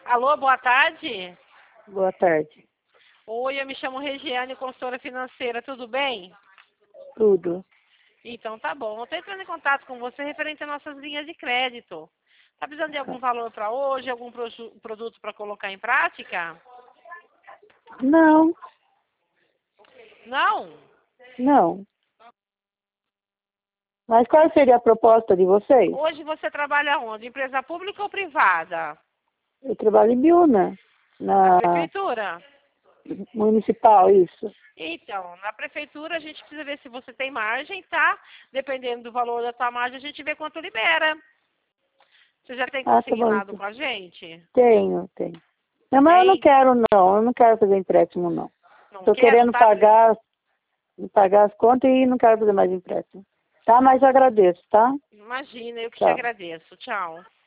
Alô, boa tarde. Boa tarde. Oi, eu me chamo Regiane, consultora financeira, tudo bem? Tudo. Então tá bom. Eu estou entrando em contato com você referente às nossas linhas de crédito. Tá precisando de algum valor para hoje, algum produto para colocar em prática? Não, Não? não. Mas qual seria a proposta de vocês? Hoje você trabalha onde? Empresa pública ou privada? Eu trabalho em Biúna, Na na prefeitura. municipal, isso. Então, na prefeitura a gente precisa ver se você tem margem, tá? Dependendo do valor da tua margem, a gente vê quanto libera. Você já tem Ah, tá bom, consignado então. com a gente? Tenho. Não, mas Tem? eu não quero fazer empréstimo, não. Não Estou quer? Não querendo tá? pagar as contas e não quero fazer mais empréstimo. Tá? Mas eu agradeço, tá? Imagina, eu que te Tchau. agradeço. Tchau.